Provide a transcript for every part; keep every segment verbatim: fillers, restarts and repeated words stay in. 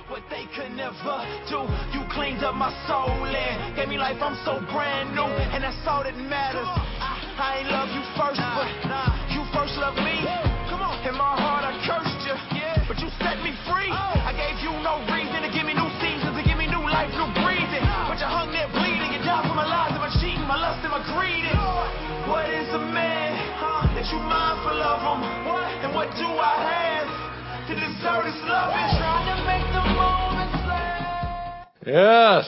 what they could never do. You cleaned up my soul and gave me life. I'm so brand new, and that's all that matters. I, I ain't love you first, but you first loved me. Come on, in my heart I cursed you, but you set me free. I gave you no reason to give me new seasons, to give me new life, new breathing. But you hung there bleeding, you died for my lies and my cheating, my lust and my greed. What is a man that you mindful of him? And what do I have to deserve this love? And trying to make the moments last. Yes.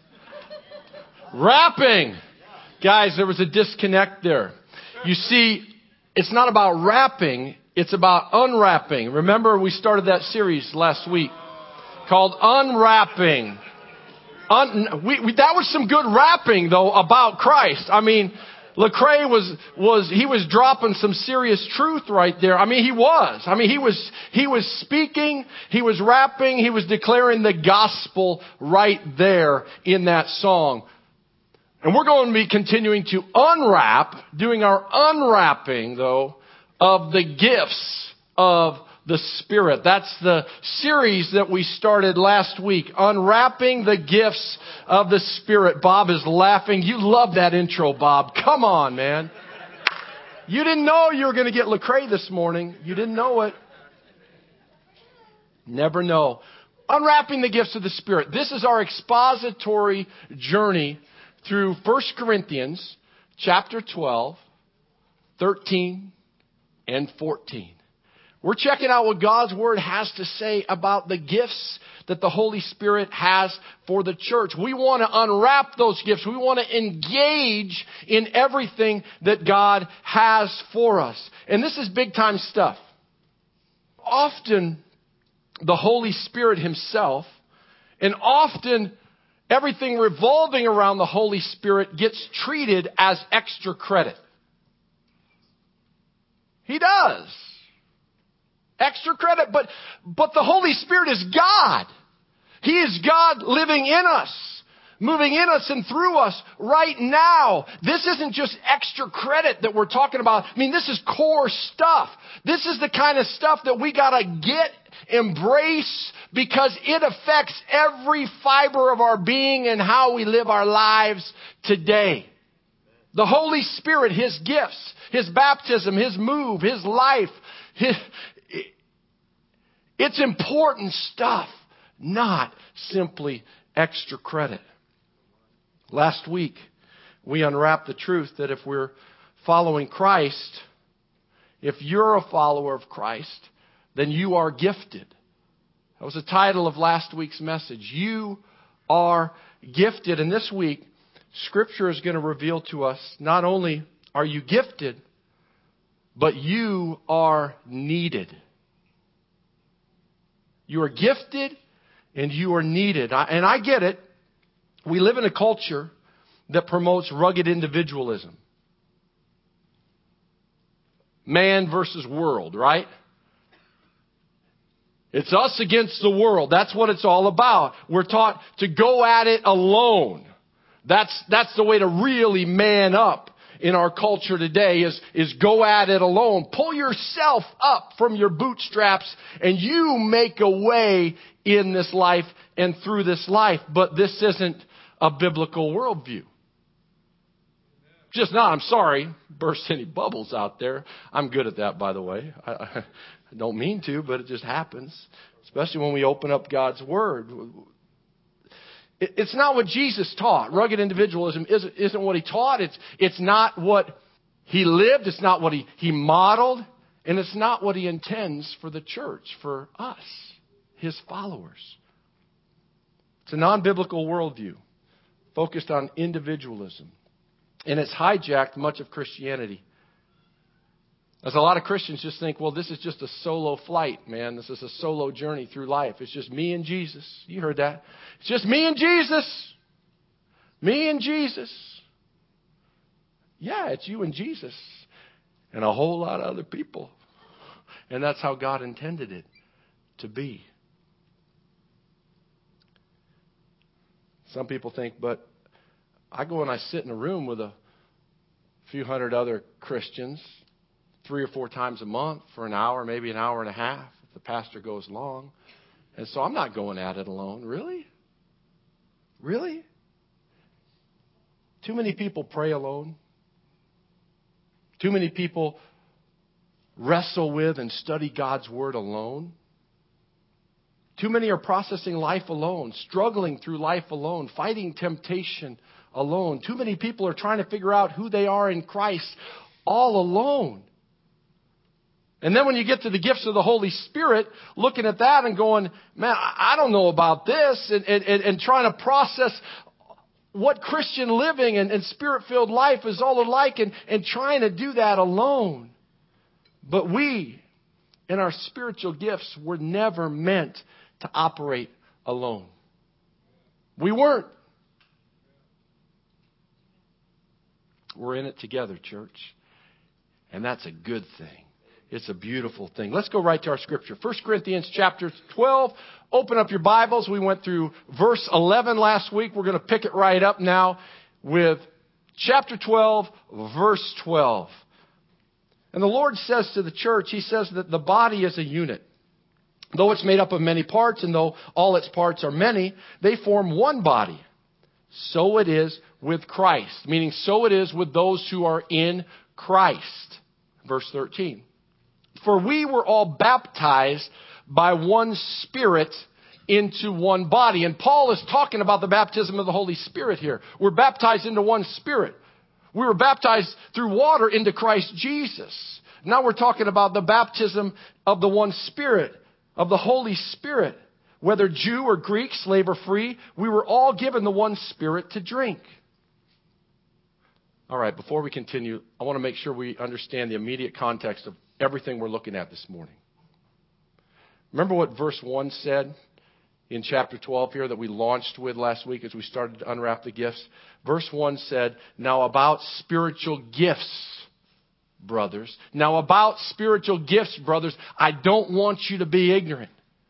Rapping. Guys, there was a disconnect there. You see, it's not about rapping, it's about unwrapping. Remember, we started that series last week called Unwrapping. Un- we, we, that was some good rapping, though, about Christ. I mean, Lecrae was, was, he was dropping some serious truth right there. I mean, he was. I mean, he was, he was speaking, he was rapping, he was declaring the gospel right there in that song. And we're going to be continuing to unwrap, doing our unwrapping, though, of the gifts of the Spirit. That's the series that we started last week, Unwrapping the Gifts of the Spirit. Bob is laughing. You love that intro, Bob. Come on, man. You didn't know you were going to get Lecrae this morning. You didn't know it. Never know. Unwrapping the Gifts of the Spirit. This is our expository journey through First Corinthians chapter twelve, thirteen, and fourteen. We're checking out what God's Word has to say about the gifts that the Holy Spirit has for the church. We want to unwrap those gifts. We want to engage in everything that God has for us. And this is big time stuff. Often, the Holy Spirit Himself, and often everything revolving around the Holy Spirit gets treated as extra credit. He does. Extra credit, but, but the Holy Spirit is God. He is God living in us, moving in us and through us right now. This isn't just extra credit that we're talking about. I mean, this is core stuff. This is the kind of stuff that we gotta get, embrace, because it affects every fiber of our being and how we live our lives today. The Holy Spirit, His gifts, His baptism, His move, His life, His, it's important stuff, not simply extra credit. Last week, we unwrapped the truth that if we're following Christ, if you're a follower of Christ, then you are gifted. That was the title of last week's message. You are gifted. And this week, Scripture is going to reveal to us not only are you gifted, but you are needed. You are gifted and you are needed. I, and I get it. We live in a culture that promotes rugged individualism. Man versus world, right? It's us against the world. That's what it's all about. We're taught to go at it alone. That's, that's the way to really man up in our culture today is, is go at it alone. Pull yourself up from your bootstraps and you make a way in this life and through this life. But this isn't a biblical worldview. Just not, I'm sorry, burst any bubbles out there. I'm good at that, by the way. I, I don't mean to, but it just happens. Especially when we open up God's Word. It's not what Jesus taught. Rugged individualism isn't, isn't what He taught. It's, it's not what He lived. It's not what he, he modeled. And it's not what He intends for the church, for us, His followers. It's a non-biblical worldview focused on individualism. And it's hijacked much of Christianity. As a lot of Christians just think, well, this is just a solo flight, man. This is a solo journey through life. It's just me and Jesus. You heard that. It's just me and Jesus. Me and Jesus. Yeah, it's you and Jesus. And a whole lot of other people. And that's how God intended it to be. Some people think, but I go and I sit in a room with a few hundred other Christians three or four times a month for an hour, maybe an hour and a half, if the pastor goes long. And so I'm not going at it alone. Really? Really? Too many people pray alone. Too many people wrestle with and study God's Word alone. Too many are processing life alone, struggling through life alone, fighting temptation alone. Too many people are trying to figure out who they are in Christ all alone. And then when you get to the gifts of the Holy Spirit, looking at that and going, man, I don't know about this, and, and, and trying to process what Christian living and, and Spirit-filled life is all alike, and, and trying to do that alone. But we, in our spiritual gifts, were never meant to operate alone. We weren't. We're in it together, church. And that's a good thing. It's a beautiful thing. Let's go right to our scripture. First Corinthians chapter twelve. Open up your Bibles. We went through verse eleven last week. We're going to pick it right up now with chapter twelve, verse twelve. And the Lord says to the church, He says that the body is a unit. Though it's made up of many parts, and though all its parts are many, they form one body. So it is with Christ. Meaning, so it is with those who are in Christ. Verse thirteen. For we were all baptized by one Spirit into one body. And Paul is talking about the baptism of the Holy Spirit here. We're baptized into one Spirit. We were baptized through water into Christ Jesus. Now we're talking about the baptism of the one Spirit, of the Holy Spirit. Whether Jew or Greek, slave or free, we were all given the one Spirit to drink. All right, before we continue, I want to make sure we understand the immediate context of everything we're looking at this morning. Remember what verse one said in chapter twelve here that we launched with last week as we started to unwrap the gifts? Verse one said, now about spiritual gifts, brothers. Now about spiritual gifts, brothers, I don't want you to be ignorant.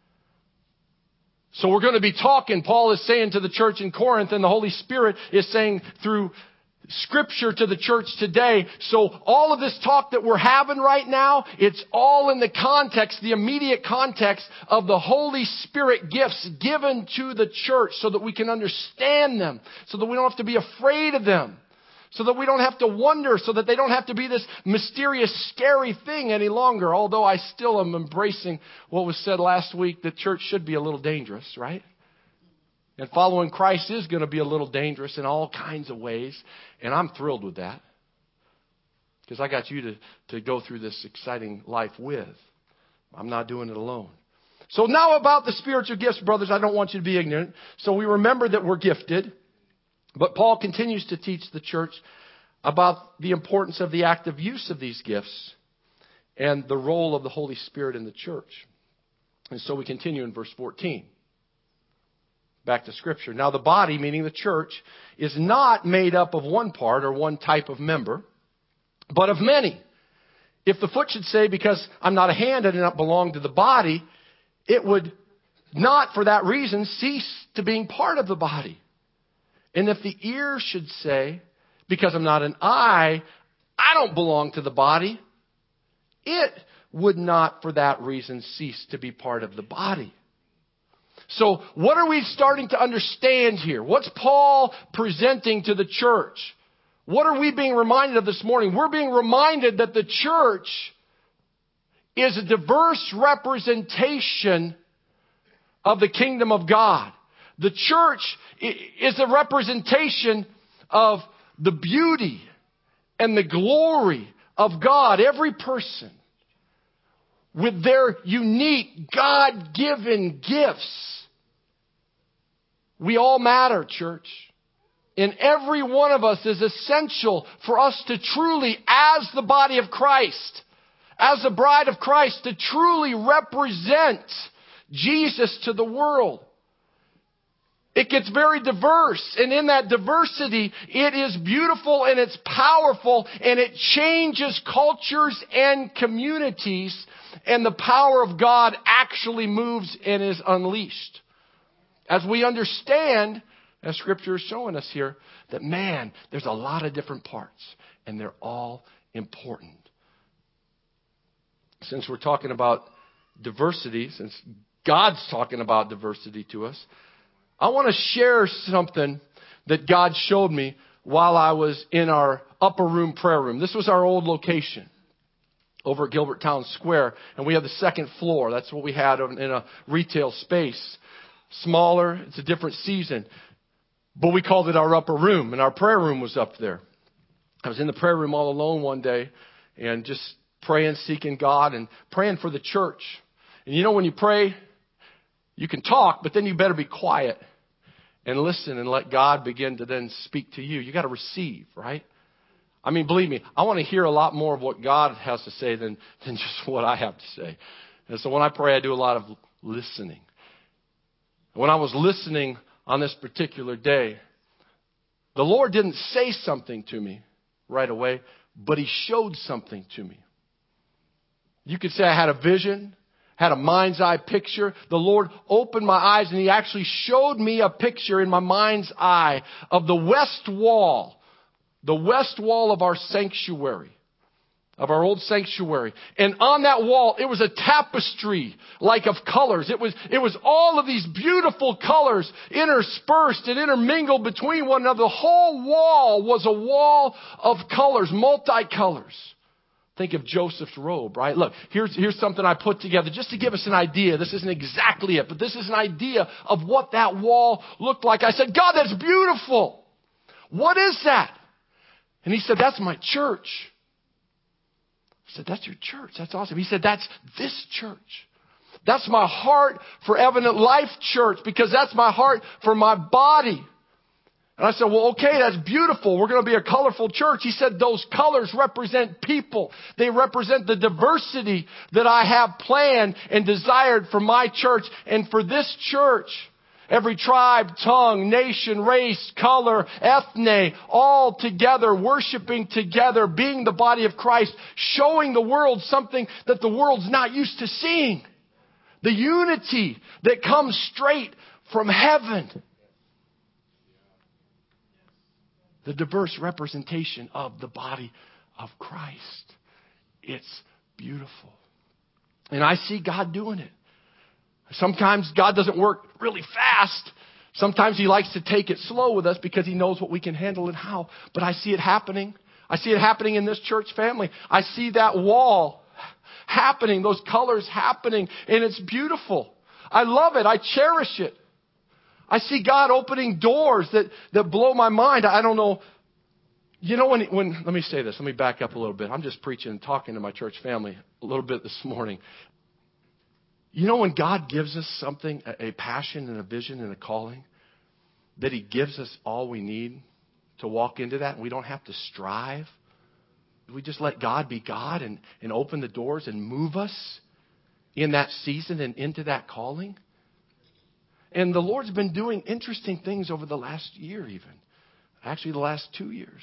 So we're going to be talking, Paul is saying to the church in Corinth, and the Holy Spirit is saying through Scripture to the church today. So all of this talk that we're having right now, it's all in the context, the immediate context of the Holy Spirit gifts given to the church so that we can understand them, so that we don't have to be afraid of them, so that we don't have to wonder, so that they don't have to be this mysterious, scary thing any longer. Although I still am embracing what was said last week, that church should be a little dangerous, right? And following Christ is going to be a little dangerous in all kinds of ways. And I'm thrilled with that. Because I got you to, to go through this exciting life with. I'm not doing it alone. So now about the spiritual gifts, brothers, I don't want you to be ignorant. So we remember that we're gifted. But Paul continues to teach the church about the importance of the active use of these gifts and the role of the Holy Spirit in the church. And so we continue in verse fourteen. Back to Scripture. Now the body, meaning the church, is not made up of one part or one type of member, but of many. If the foot should say, because I'm not a hand, I do not belong to the body, it would not for that reason cease to being part of the body. And if the ear should say, because I'm not an eye, I don't belong to the body, it would not for that reason cease to be part of the body. So what are we starting to understand here? What's Paul presenting to the church? What are we being reminded of this morning? We're being reminded that the church is a diverse representation of the kingdom of God. The church is a representation of the beauty and the glory of God. Every person with their unique God-given gifts. We all matter, church. And every one of us is essential for us to truly, as the body of Christ, as the bride of Christ, to truly represent Jesus to the world. It gets very diverse, and in that diversity, it is beautiful and it's powerful, and it changes cultures and communities, and the power of God actually moves and is unleashed. As we understand, as Scripture is showing us here, that man, there's a lot of different parts, and they're all important. Since we're talking about diversity, since God's talking about diversity to us. I want to share something that God showed me while I was in our upper room prayer room. This was our old location over at Gilbert Town Square, and we have the second floor. That's what we had in a retail space. Smaller, it's a different season, but we called it our upper room, and our prayer room was up there. I was in the prayer room all alone one day and just praying, seeking God, and praying for the church. And you know, when you pray, you can talk, but then you better be quiet and listen and let God begin to then speak to you. You got to receive, right? I mean, believe me, I want to hear a lot more of what God has to say than, than just what I have to say. And so when I pray, I do a lot of listening. When I was listening on this particular day, the Lord didn't say something to me right away, but He showed something to me. You could say I had a vision, had a mind's eye picture. The Lord opened my eyes and He actually showed me a picture in my mind's eye of the west wall, the west wall of our sanctuary, of our old sanctuary. And on that wall, it was a tapestry like of colors. It was, it was all of these beautiful colors interspersed and intermingled between one another. The whole wall was a wall of colors, multicolors. Think of Joseph's robe, right? Look, here's, here's something I put together just to give us an idea. This isn't exactly it, but this is an idea of what that wall looked like. I said, God, that's beautiful. What is that? And He said, that's my church. I said, that's your church. That's awesome. He said, that's this church. That's my heart for Evident Life Church, because that's my heart for my body. And I said, well, okay, that's beautiful. We're going to be a colorful church. He said, those colors represent people. They represent the diversity that I have planned and desired for my church and for this church. Every tribe, tongue, nation, race, color, ethne, all together, worshiping together, being the body of Christ, showing the world something that the world's not used to seeing. The unity that comes straight from heaven. The diverse representation of the body of Christ. It's beautiful. And I see God doing it. Sometimes God doesn't work really fast. Sometimes He likes to take it slow with us because He knows what we can handle and how. But I see it happening. I see it happening in this church family. I see that wall happening, those colors happening, and it's beautiful. I love it. I cherish it. I see God opening doors that, that blow my mind. I don't know. You know, when, when, let me say this. Let me back up a little bit. I'm just preaching and talking to my church family a little bit this morning. You know, when God gives us something, a, a passion and a vision and a calling, that He gives us all we need to walk into that, and we don't have to strive. We just let God be God and, and open the doors and move us in that season and into that calling. And the Lord's been doing interesting things over the last year even. Actually, the last two years.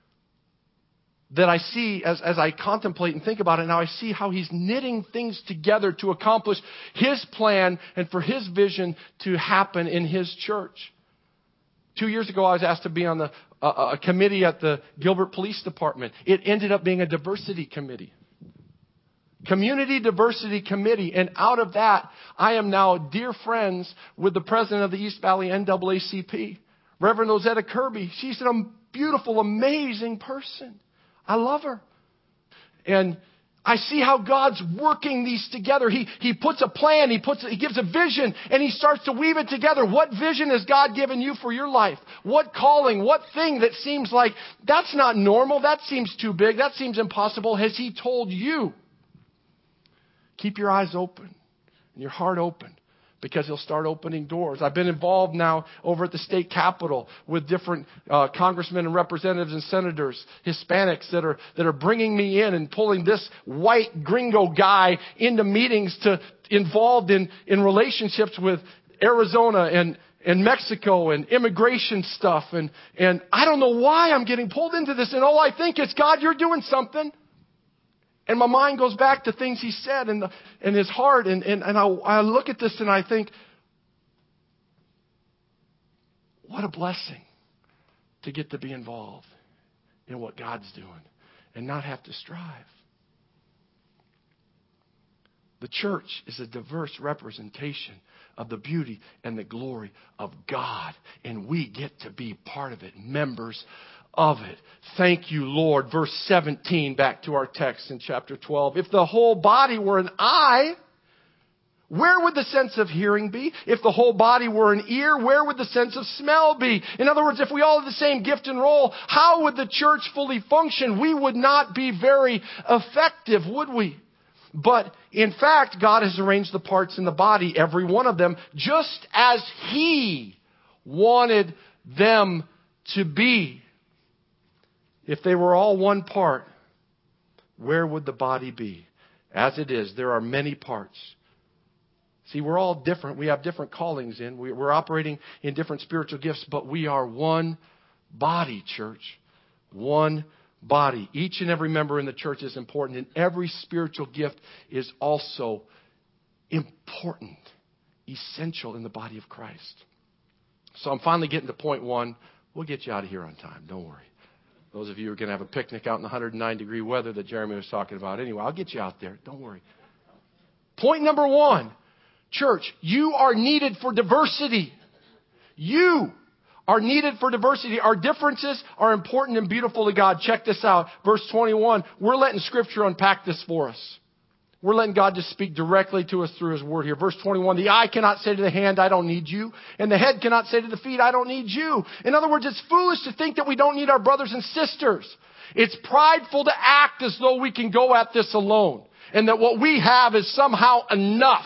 That I see as, as I contemplate and think about it now, I see how He's knitting things together to accomplish His plan and for His vision to happen in His church. Two years ago, I was asked to be on the uh, a committee at the Gilbert Police Department. It ended up being a diversity committee. Community Diversity Committee. And out of that, I am now dear friends with the president of the East Valley N double A C P, Reverend Ozetta Kirby. She's a beautiful, amazing person. I love her. And I see how God's working these together. He, he puts a plan, he puts, he gives a vision, and He starts to weave it together. What vision has God given you for your life? What calling, what thing that seems like, that's not normal, that seems too big, that seems impossible, has He told you? Keep your eyes open and your heart open, because He'll start opening doors. I've been involved now over at the state capitol with different uh, congressmen and representatives and senators, Hispanics that are that are bringing me in and pulling this white gringo guy into meetings to involved in, in relationships with Arizona and, and Mexico and immigration stuff. And, and I don't know why I'm getting pulled into this. And all I think is, God, you're doing something. And my mind goes back to things He said in, the, in His heart. And, and, and I, I look at this and I think, what a blessing to get to be involved in what God's doing and not have to strive. The church is a diverse representation of the beauty and the glory of God. And we get to be part of it, members of it. Thank you, Lord. Verse seventeen, back to our text in chapter twelve. If the whole body were an eye, where would the sense of hearing be? If the whole body were an ear, where would the sense of smell be? In other words, if we all had the same gift and role, how would the church fully function? We would not be very effective, would we? But in fact, God has arranged the parts in the body, every one of them, just as He wanted them to be. If they were all one part, where would the body be? As it is, there are many parts. See, we're all different. We have different callings in. We're operating in different spiritual gifts, but we are one body, church. One body. Each and every member in the church is important, and every spiritual gift is also important, essential in the body of Christ. So I'm finally getting to point one. We'll get you out of here on time. Don't worry. Those of you who are going to have a picnic out in the one hundred nine degree weather that Jeremy was talking about. Anyway, I'll get you out there. Don't worry. Point number one. Church, you are needed for diversity. You are needed for diversity. Our differences are important and beautiful to God. Check this out. Verse twenty-one. We're letting Scripture unpack this for us. We're letting God just speak directly to us through His Word here. Verse twenty-one. The eye cannot say to the hand, I don't need you. And the head cannot say to the feet, I don't need you. In other words, it's foolish to think that we don't need our brothers and sisters. It's prideful to act as though we can go at this alone. And that what we have is somehow enough.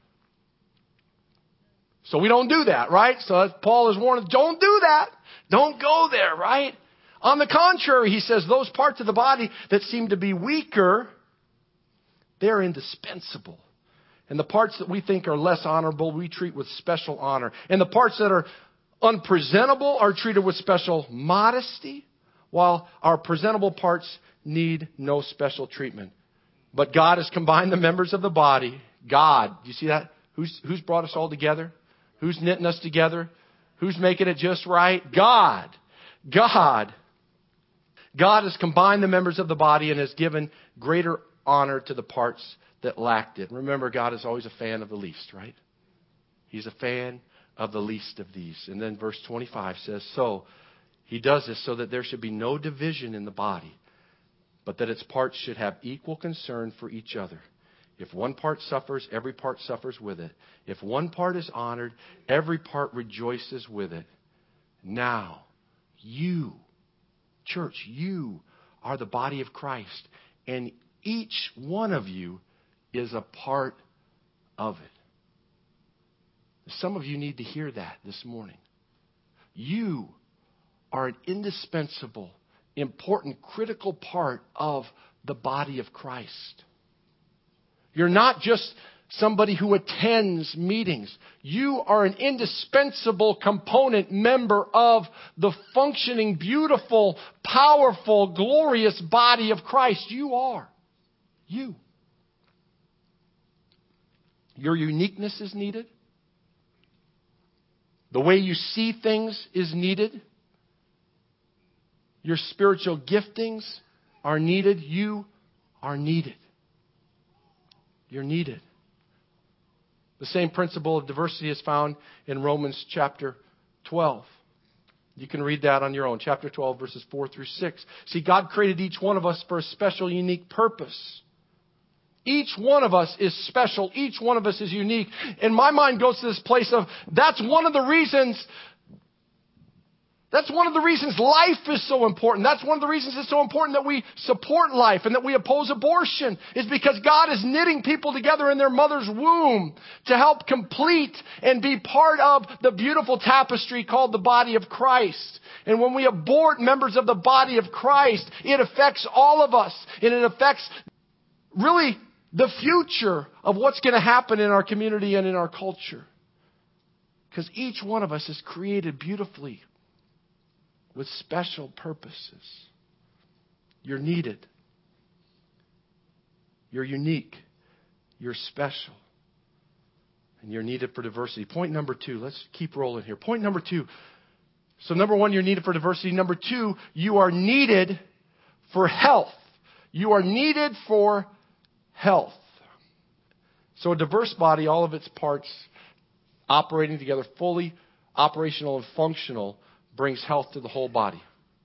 So we don't do that, right? So Paul is warning, don't do that. Don't go there, right? On the contrary, he says, those parts of the body that seem to be weaker, they're indispensable. And the parts that we think are less honorable, we treat with special honor. And the parts that are unpresentable are treated with special modesty, while our presentable parts need no special treatment. But God has combined the members of the body. God, do you see that? Who's, who's brought us all together? Who's knitting us together? Who's making it just right? God. God. God has combined the members of the body and has given greater honor to the parts that lacked it. Remember, God is always a fan of the least, right? He's a fan of the least of these. And then verse twenty-five says, so He does this so that there should be no division in the body, but that its parts should have equal concern for each other. If one part suffers, every part suffers with it. If one part is honored, every part rejoices with it. Now, you, church, you are the body of Christ. And each one of you is a part of it. Some of you need to hear that this morning. You are an indispensable, important, critical part of the body of Christ. You're not just somebody who attends meetings. You are an indispensable component member of the functioning, beautiful, powerful, glorious body of Christ. You are. You. Your uniqueness is needed. The way you see things is needed. Your spiritual giftings are needed. You are needed. You're needed. The same principle of diversity is found in Romans chapter twelve. You can read that on your own. Chapter twelve, verses four through six. See, God created each one of us for a special, unique purpose. Each one of us is special. Each one of us is unique. And my mind goes to this place of, that's one of the reasons That's one of the reasons life is so important. That's one of the reasons it's so important that we support life and that we oppose abortion, is because God is knitting people together in their mother's womb to help complete and be part of the beautiful tapestry called the body of Christ. And when we abort members of the body of Christ, it affects all of us, and it affects really the future of what's going to happen in our community and in our culture. Because each one of us is created beautifully, with special purposes. You're needed. You're unique. You're special. And you're needed for diversity. Point number two. Let's keep rolling here. Point number two. So number one, you're needed for diversity. Number two, you are needed for health. You are needed for health. So a diverse body, all of its parts operating together, fully operational and functional, brings health to the whole body.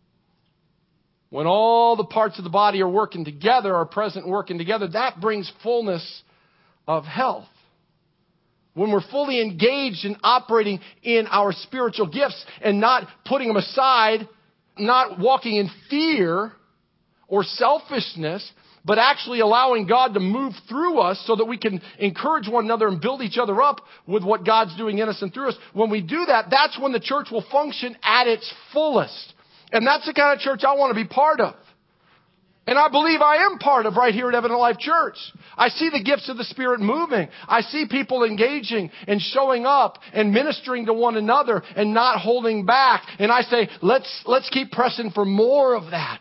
When all the parts of the body are working together, are present and working together, that brings fullness of health. When we're fully engaged in operating in our spiritual gifts and not putting them aside, not walking in fear or selfishness, but actually allowing God to move through us so that we can encourage one another and build each other up with what God's doing in us and through us. When we do that, that's when the church will function at its fullest. And that's the kind of church I want to be part of. And I believe I am part of right here at Evident Life Church. I see the gifts of the Spirit moving. I see people engaging and showing up and ministering to one another and not holding back. And I say, let's, let's keep pressing for more of that.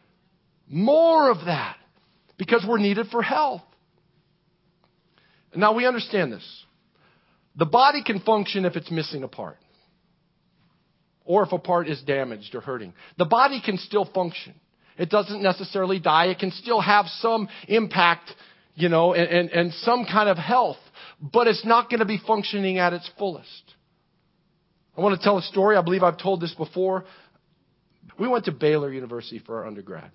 More of that. Because we're needed for health. Now we understand this. The body can function if it's missing a part. Or if a part is damaged or hurting. The body can still function. It doesn't necessarily die. It can still have some impact, you know, and, and, and some kind of health. But it's not going to be functioning at its fullest. I want to tell a story. I believe I've told this before. We went to Baylor University for our undergrad.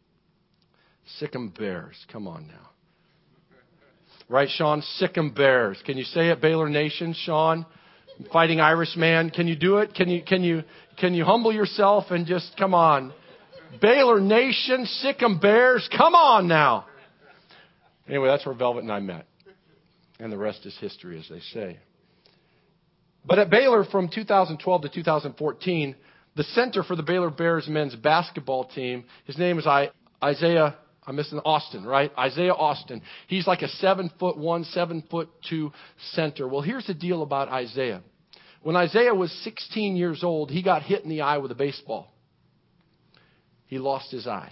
Sick 'em Bears. Come on now. Right, Sean? Sick 'em Bears. Can you say it, Baylor Nation, Sean? Fighting Irishman. Can you do it? Can you, can you, can you humble yourself and just, come on. Baylor Nation, Sick 'em Bears. Come on now. Anyway, that's where Velvet and I met. And the rest is history, as they say. But at Baylor from two thousand twelve to two thousand fourteen, the center for the Baylor Bears men's basketball team, his name is Isaiah I'm missing Austin, right? Isaiah Austin. He's like a seven foot one, seven foot two center. Well, here's the deal about Isaiah. When Isaiah was sixteen years old, he got hit in the eye with a baseball. He lost his eye.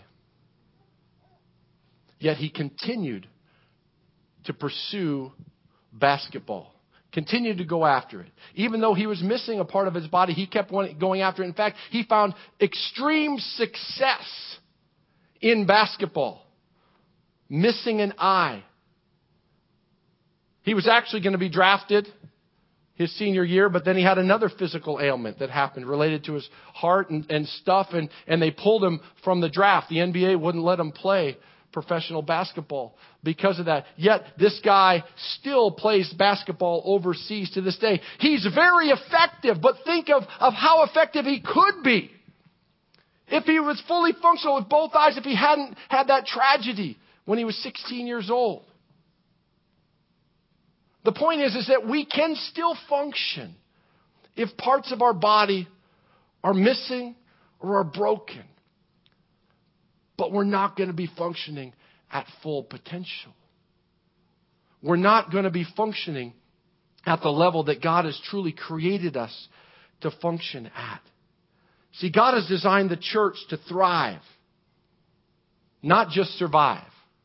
Yet he continued to pursue basketball. Continued to go after it. Even though he was missing a part of his body, he kept going after it. In fact, he found extreme success in basketball. Missing an eye. He was actually going to be drafted his senior year, but then he had another physical ailment that happened related to his heart and, and stuff, and, and they pulled him from the draft. The N B A wouldn't let him play professional basketball because of that. Yet this guy still plays basketball overseas to this day. He's very effective, but think of, of how effective he could be if he was fully functional with both eyes, if he hadn't had that tragedy when he was sixteen years old. The point is, is that we can still function if parts of our body are missing or are broken. But we're not going to be functioning at full potential. We're not going to be functioning at the level that God has truly created us to function at. See, God has designed the church to thrive, not just survive.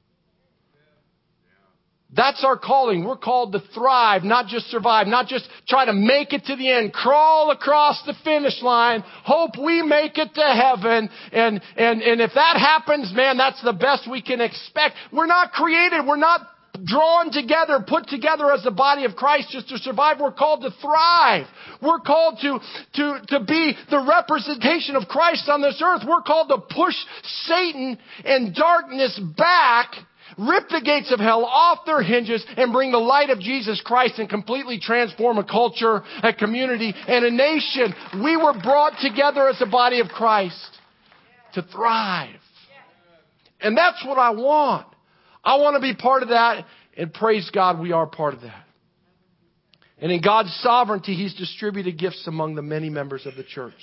That's our calling. We're called to thrive, not just survive, not just try to make it to the end, crawl across the finish line, hope we make it to heaven. And, and, and if that happens, man, that's the best we can expect. We're not created. We're not drawn together, put together as the body of Christ just to survive. We're called to thrive. We're called to, to, to be the representation of Christ on this earth. We're called to push Satan and darkness back, rip the gates of hell off their hinges, and bring the light of Jesus Christ and completely transform a culture, a community, and a nation. We were brought together as the body of Christ to thrive. And that's what I want. I want to be part of that, and praise God, we are part of that. And in God's sovereignty, He's distributed gifts among the many members of the church.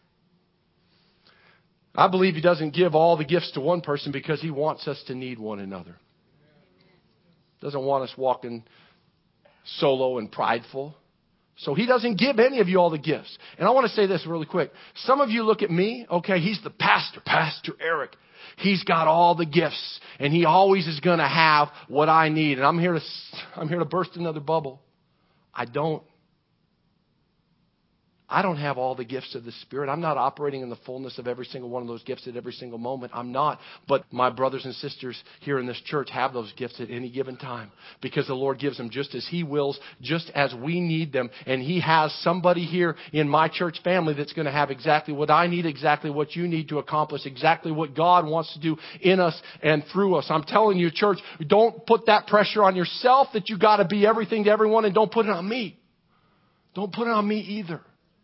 I believe He doesn't give all the gifts to one person because He wants us to need one another. Doesn't want us walking solo and prideful. So He doesn't give any of you all the gifts. And I want to say this really quick. Some of you look at me, okay, he's the pastor, Pastor Eric. He's got all the gifts, and he always is going to have what I need. And I'm here to, I'm here to burst another bubble. I don't. I don't have all the gifts of the Spirit. I'm not operating in the fullness of every single one of those gifts at every single moment. I'm not. But my brothers and sisters here in this church have those gifts at any given time because the Lord gives them just as He wills, just as we need them. And He has somebody here in my church family that's going to have exactly what I need, exactly what you need to accomplish, exactly what God wants to do in us and through us. I'm telling you, church, don't put that pressure on yourself that you got to be everything to everyone, and don't put it on me. Don't put it on me either.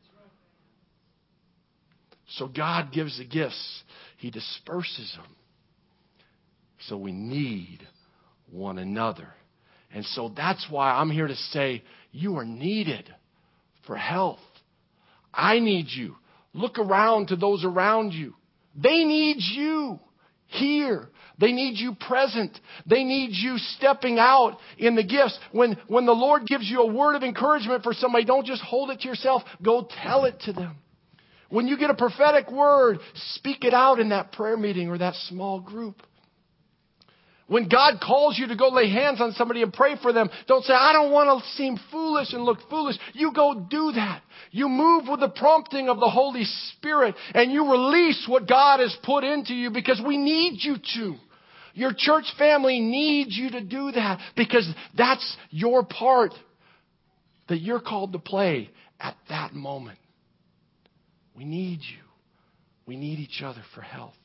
So God gives the gifts. He disperses them. So we need one another. And so that's why I'm here to say you are needed for health. I need you. Look around to those around you. They need you here. They need you present. They need you stepping out in the gifts. When, when the Lord gives you a word of encouragement for somebody, don't just hold it to yourself. Go tell it to them. When you get a prophetic word, speak it out in that prayer meeting or that small group. When God calls you to go lay hands on somebody and pray for them, don't say, I don't want to seem foolish and look foolish. You go do that. You move with the prompting of the Holy Spirit and you release what God has put into you because we need you to. Your church family needs you to do that because that's your part that you're called to play at that moment. We need you. We need each other for health.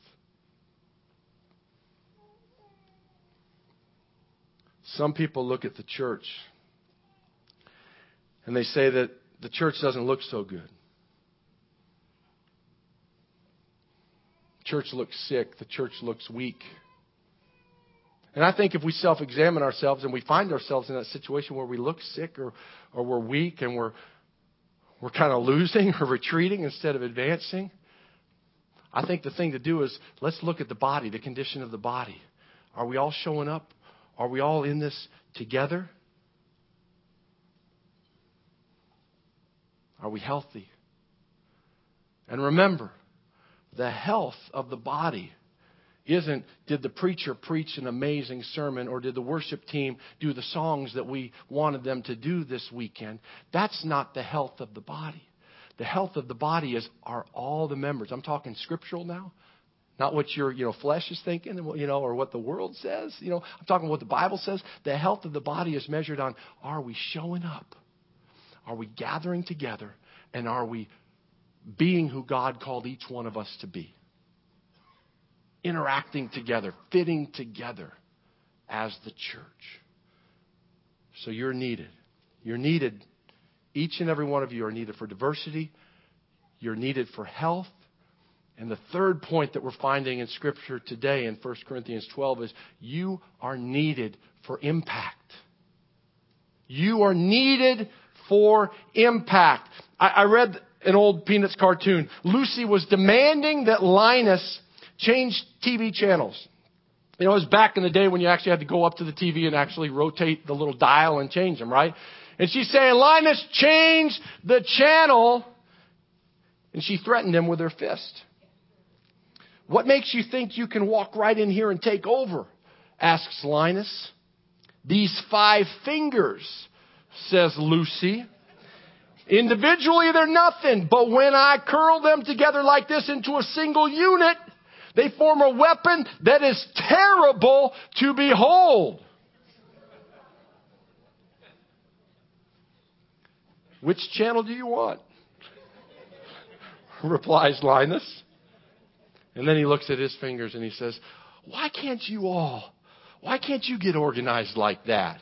Some people look at the church and they say that the church doesn't look so good. The church looks sick. The church looks weak. And I think if we self-examine ourselves and we find ourselves in that situation where we look sick or, or we're weak and we're we're kind of losing or retreating instead of advancing, I think the thing to do is let's look at the body, the condition of the body. Are we all showing up? Are we all in this together? Are we healthy? And remember, the health of the body isn't did the preacher preach an amazing sermon or did the worship team do the songs that we wanted them to do this weekend. That's not the health of the body. The health of the body is are all the members. I'm talking scriptural now. Not what your you know flesh is thinking, you know, or what the world says. You know, I'm talking what the Bible says. The health of the body is measured on, are we showing up? Are we gathering together? And are we being who God called each one of us to be? Interacting together, fitting together as the church. So you're needed. You're needed. Each and every one of you are needed for diversity. You're needed for health. And the third point that we're finding in Scripture today in First Corinthians twelve is you are needed for impact. You are needed for impact. I, I read an old Peanuts cartoon. Lucy was demanding that Linus change T V channels. You know, it was back in the day when you actually had to go up to the T V and actually rotate the little dial and change them, right? And she's saying, Linus, change the channel. And she threatened him with her fist. What makes you think you can walk right in here and take over? Asks Linus. These five fingers, says Lucy. Individually, they're nothing. But when I curl them together like this into a single unit, they form a weapon that is terrible to behold. Which channel do you want? Replies Linus. And then he looks at his fingers and he says, why can't you all, why can't you get organized like that?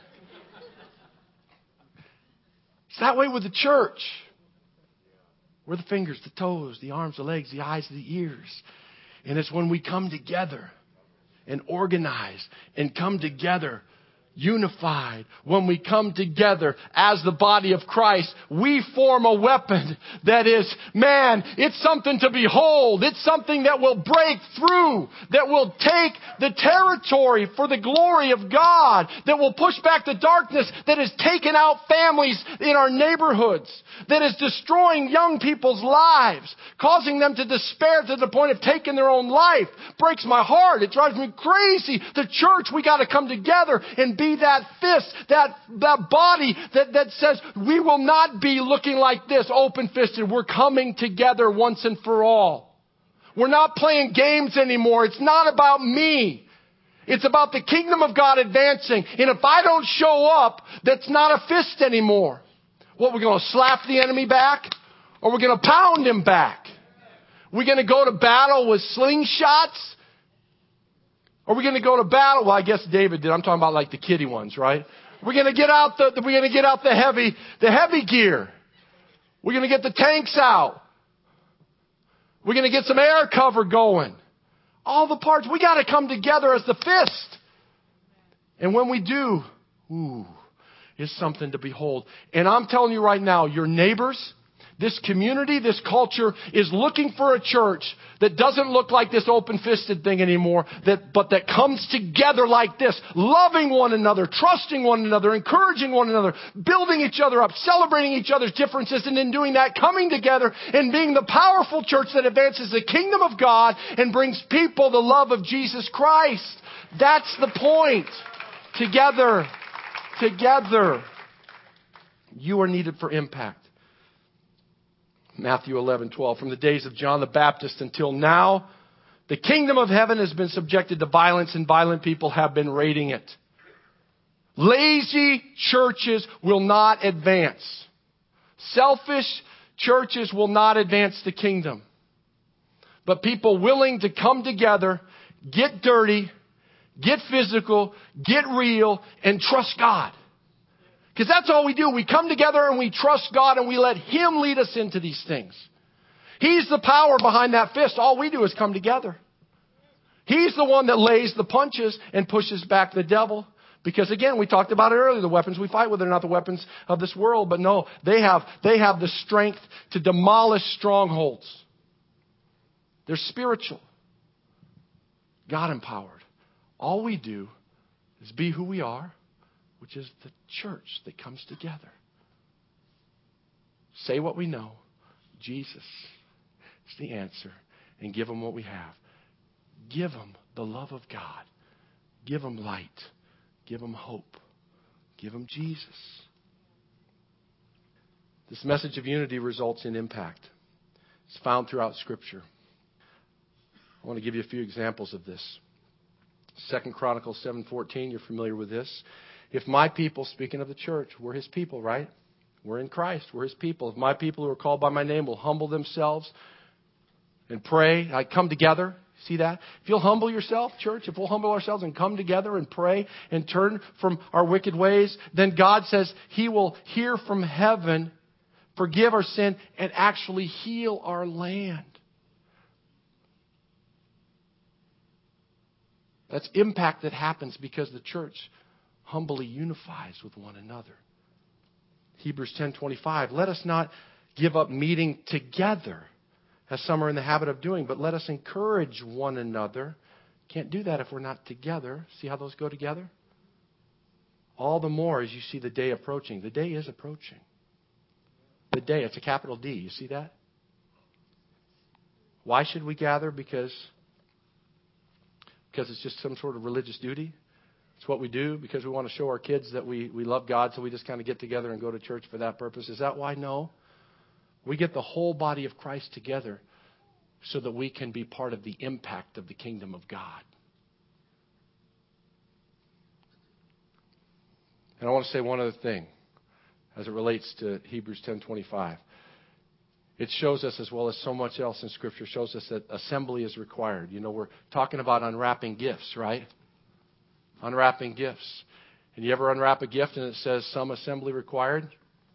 It's that way with the church. We're the fingers, the toes, the arms, the legs, the eyes, the ears. And it's when we come together and organize and come together unified, when we come together as the body of Christ, we form a weapon that is, man, it's something to behold. It's something that will break through, that will take the territory for the glory of God, that will push back the darkness that has taken out families in our neighborhoods, that is destroying young people's lives, causing them to despair to the point of taking their own life. Breaks my heart. It drives me crazy. The church, we got to come together and be be that fist, that, that body that, that says we will not be looking like this, open-fisted. We're coming together once and for all. We're not playing games anymore. It's not about me. It's about the kingdom of God advancing. And if I don't show up, that's not a fist anymore. What, we're going to slap the enemy back? Or we're going to pound him back? We're going to go to battle with slingshots? Or we're going to go to battle? Well, I guess David did. I'm talking about like the kiddie ones, right? We're going to get out the, we're going to get out the heavy, the heavy gear. We're going to get the tanks out. We're going to get some air cover going. All the parts. We got to come together as the fist. And when we do, ooh, it's something to behold. And I'm telling you right now, your neighbors, this community, this culture is looking for a church that doesn't look like this open-fisted thing anymore, that, but that comes together like this, loving one another, trusting one another, encouraging one another, building each other up, celebrating each other's differences, and in doing that, coming together and being the powerful church that advances the kingdom of God and brings people the love of Jesus Christ. That's the point. Together. Together. You are needed for impact. Matthew eleven twelve. From the days of John the Baptist until now, the kingdom of heaven has been subjected to violence, and violent people have been raiding it. Lazy churches will not advance. Selfish churches will not advance the kingdom. But people willing to come together, get dirty, get physical, get real, and trust God. Because that's all we do. We come together and we trust God and we let Him lead us into these things. He's the power behind that fist. All we do is come together. He's the one that lays the punches and pushes back the devil. Because again, we talked about it earlier. The weapons we fight with are not the weapons of this world. But no, they have, they have the strength to demolish strongholds. They're spiritual. God empowered. All we do is be who we are, which is the church that comes together. Say what we know. Jesus is the answer. And give them what we have. Give them the love of God. Give them light. Give them hope. Give them Jesus. This message of unity results in impact. It's found throughout Scripture. I want to give you a few examples of this. Second Chronicles seven fourteen, you're familiar with this. If my people, speaking of the church, we're His people, right? We're in Christ. We're His people. If my people who are called by my name will humble themselves and pray, I come together. See that? If you'll humble yourself, church, if we'll humble ourselves and come together and pray and turn from our wicked ways, then God says He will hear from heaven, forgive our sin, and actually heal our land. That's impact that happens because the church humbly unifies with one another. Hebrews ten twenty-five. Let us not give up meeting together, as some are in the habit of doing, but let us encourage one another. Can't do that if we're not together. See how those go together? All the more as you see the day approaching. The day is approaching. The day, it's a capital D. You see that? Why should we gather? Because, because it's just some sort of religious duty. It's what we do because we want to show our kids that we, we love God, so we just kind of get together and go to church for that purpose. Is that why? No. We get the whole body of Christ together so that we can be part of the impact of the kingdom of God. And I want to say one other thing as it relates to Hebrews ten twenty-five. It shows us, as well as so much else in Scripture, shows us that assembly is required. You know, we're talking about unwrapping gifts, right? Unwrapping gifts. And you ever unwrap a gift and it says some assembly required?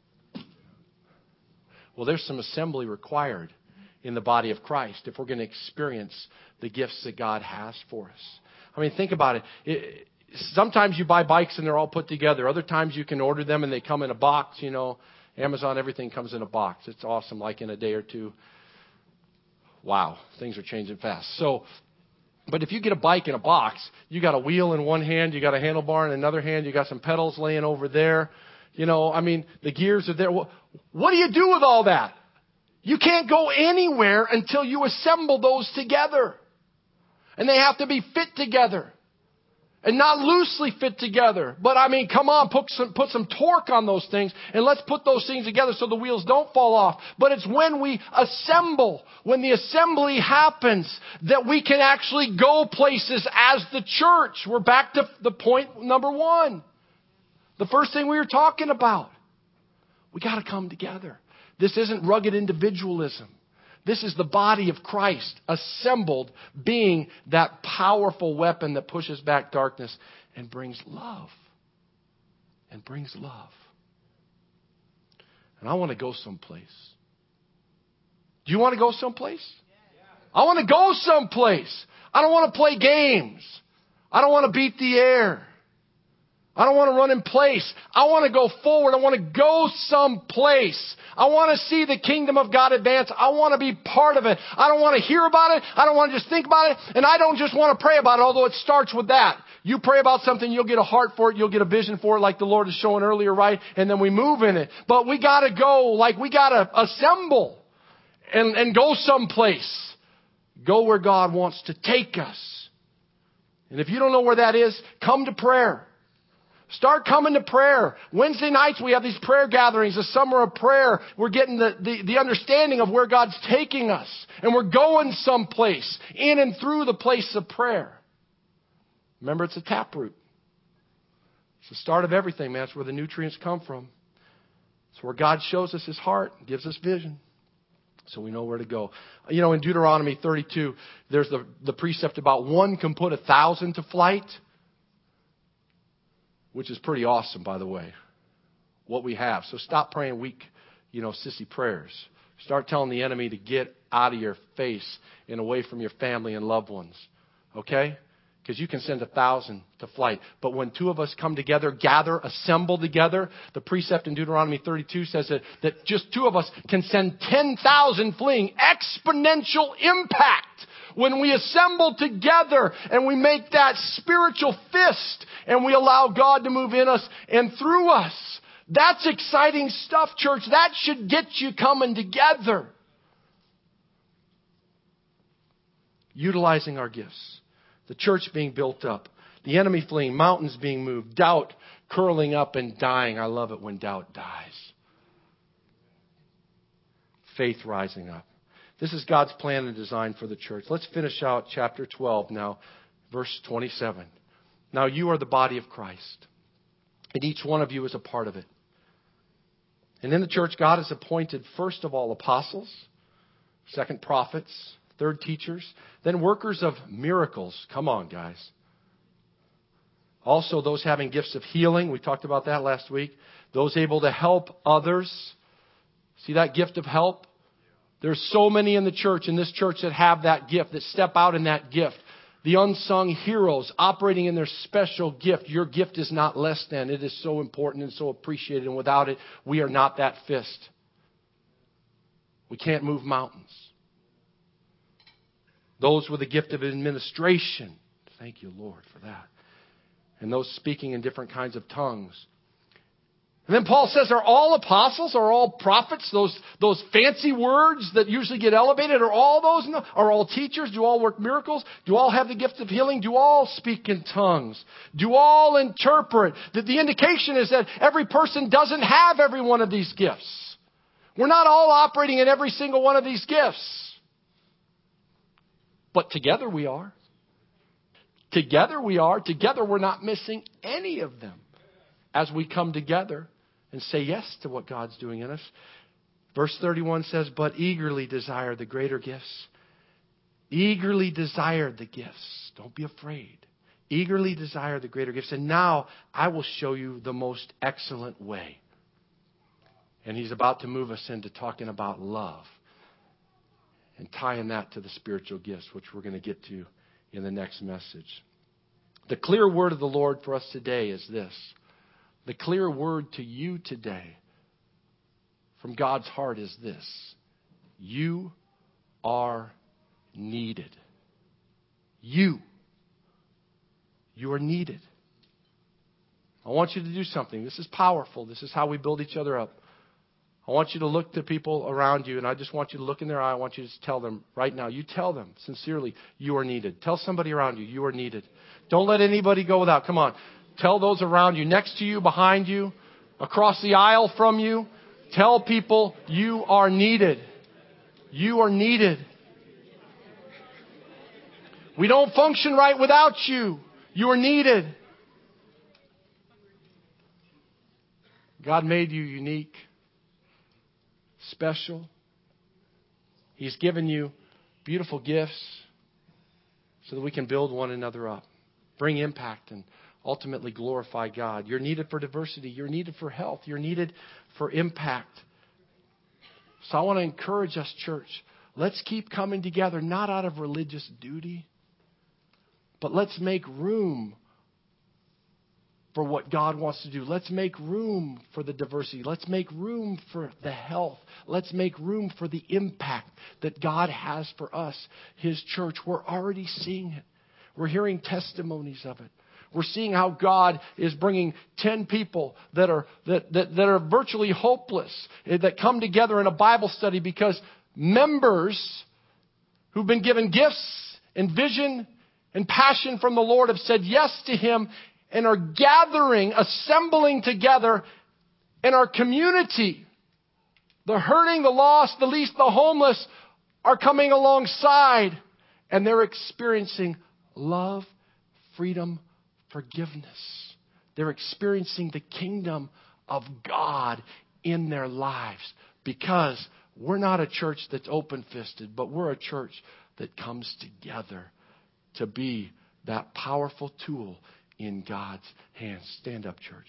Well, there's some assembly required in the body of Christ if we're going to experience the gifts that God has for us. I mean, think about it. it sometimes you buy bikes and they're all put together. Other times you can order them and they come in a box. You know, Amazon, everything comes in a box. It's awesome, like in a day or two. Wow, things are changing fast. So, but if you get a bike in a box, you got a wheel in one hand, you got a handlebar in another hand, you got some pedals laying over there. You know, I mean, the gears are there. What, what do you do with all that? You can't go anywhere until you assemble those together. And they have to be fit together. And not loosely fit together. But I mean, come on, put some, put some torque on those things. And let's put those things together so the wheels don't fall off. But it's when we assemble, when the assembly happens, that we can actually go places as the church. We're back to the point number one. The first thing we were talking about. We got to come together. This isn't rugged individualism. This is the body of Christ assembled, being that powerful weapon that pushes back darkness and brings love. And brings love. And I want to go someplace. Do you want to go someplace? I want to go someplace. I don't want to play games. I don't want to beat the air. I don't want to run in place. I want to go forward. I want to go someplace. I want to see the kingdom of God advance. I want to be part of it. I don't want to hear about it. I don't want to just think about it. And I don't just want to pray about it, although it starts with that. You pray about something, you'll get a heart for it. You'll get a vision for it like the Lord is showing earlier, right? And then we move in it. But we got to go, like we got to assemble and, and go someplace. Go where God wants to take us. And if you don't know where that is, come to prayer. Start coming to prayer. Wednesday nights we have these prayer gatherings, a summer of prayer. We're getting the, the, the understanding of where God's taking us. And we're going someplace in and through the place of prayer. Remember, it's a taproot. It's the start of everything, man. It's where the nutrients come from. It's where God shows us His heart, gives us vision. So we know where to go. You know, in Deuteronomy thirty-two, there's the, the precept about one can put a thousand to flight. Which is pretty awesome, by the way, what we have. So stop praying weak, you know, sissy prayers. Start telling the enemy to get out of your face and away from your family and loved ones. Okay? Because you can send a thousand to flight. But when two of us come together, gather, assemble together, the precept in Deuteronomy thirty-two says that, that just two of us can send ten thousand fleeing. Exponential impact. When we assemble together and we make that spiritual fist and we allow God to move in us and through us. That's exciting stuff, church. That should get you coming together. Utilizing our gifts. The church being built up. The enemy fleeing. Mountains being moved. Doubt curling up and dying. I love it when doubt dies. Faith rising up. This is God's plan and design for the church. Let's finish out chapter twelve now, verse twenty-seven. Now you are the body of Christ, and each one of you is a part of it. And in the church, God has appointed first of all apostles, second prophets, third teachers, then workers of miracles. Come on, guys. Also those having gifts of healing. We talked about that last week. Those able to help others. See that gift of help? There's so many in the church, in this church, that have that gift, that step out in that gift. The unsung heroes operating in their special gift. Your gift is not less than. It is so important and so appreciated. And without it, we are not that fist. We can't move mountains. Those with the gift of administration. Thank you, Lord, for that. And those speaking in different kinds of tongues. And then Paul says, are all apostles, are all prophets, those, those fancy words that usually get elevated, are all those, no, are all teachers? Do all work miracles? Do all have the gift of healing? Do all speak in tongues? Do all interpret? The, the indication is that every person doesn't have every one of these gifts. We're not all operating in every single one of these gifts. But together we are. Together we are. Together we're not missing any of them. As we come together and say yes to what God's doing in us. Verse thirty-one says, but eagerly desire the greater gifts. Eagerly desire the gifts. Don't be afraid. Eagerly desire the greater gifts. And now I will show you the most excellent way. And he's about to move us into talking about love. And tying that to the spiritual gifts, which we're going to get to in the next message. The clear word of the Lord for us today is this. The clear word to you today from God's heart is this. You are needed. You. You are needed. I want you to do something. This is powerful. This is how we build each other up. I want you to look to people around you, and I just want you to look in their eye. I want you to tell them right now. You tell them sincerely, you are needed. Tell somebody around you, you are needed. Don't let anybody go without. Come on. Tell those around you, next to you, behind you, across the aisle from you. Tell people you are needed. You are needed. We don't function right without you. You are needed. God made you unique, special. He's given you beautiful gifts so that we can build one another up, bring impact, and ultimately glorify God. You're needed for diversity. You're needed for health. You're needed for impact. So I want to encourage us, church. Let's keep coming together, not out of religious duty, but let's make room for what God wants to do. Let's make room for the diversity. Let's make room for the health. Let's make room for the impact that God has for us, His church. We're already seeing it. We're hearing testimonies of it. We're seeing how God is bringing ten people that are that, that, that are virtually hopeless, that come together in a Bible study because members who've been given gifts and vision and passion from the Lord have said yes to Him and are gathering, assembling together in our community. The hurting, the lost, the least, the homeless are coming alongside, and they're experiencing love, freedom, forgiveness. They're experiencing the kingdom of God in their lives because we're not a church that's open-fisted, but we're a church that comes together to be that powerful tool in God's hands. Stand up, church.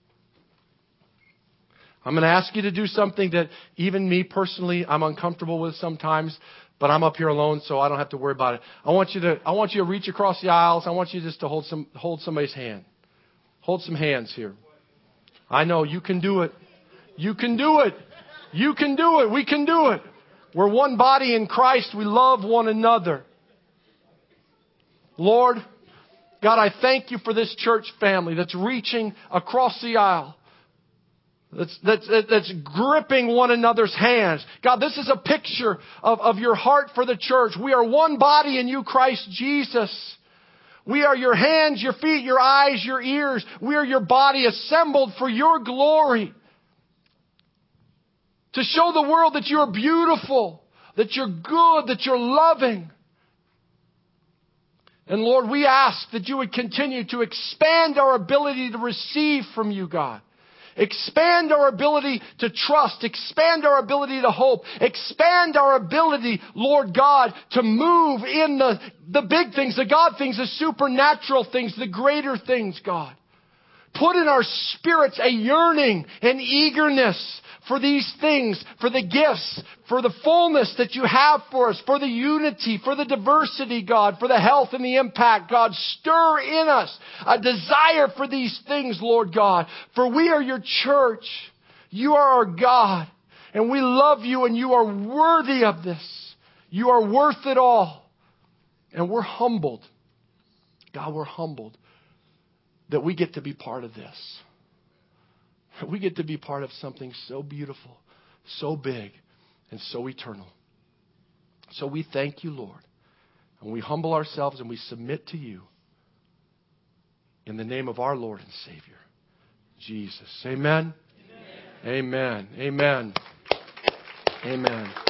I'm going to ask you to do something that even me personally, I'm uncomfortable with sometimes, but I'm up here alone, so I don't have to worry about it. I want you to, I want you to reach across the aisles. I want you just to hold some, hold somebody's hand. Hold some hands here. I know you can do it. You can do it. You can do it. We can do it. We're one body in Christ. We love one another. Lord, God, I thank you for this church family that's reaching across the aisle. That's, that's, that's gripping one another's hands. God, this is a picture of, of your heart for the church. We are one body in you, Christ Jesus. We are your hands, your feet, your eyes, your ears. We are your body assembled for your glory. To show the world that you're beautiful, that you're good, that you're loving. And Lord, we ask that you would continue to expand our ability to receive from you, God. Expand our ability to trust. Expand our ability to hope. Expand our ability, Lord God, to move in the, the big things, the God things, the supernatural things, the greater things, God. Put in our spirits a yearning and eagerness for these things, for the gifts, for the fullness that you have for us, for the unity, for the diversity, God, for the health and the impact, God. Stir in us a desire for these things, Lord God, for we are your church. You are our God, and we love you, and you are worthy of this. You are worth it all. And we're humbled. God, we're humbled that we get to be part of this. We get to be part of something so beautiful, so big, and so eternal. So we thank you, Lord. And we humble ourselves and we submit to you in the name of our Lord and Savior, Jesus. Amen. Amen. Amen. Amen. Amen.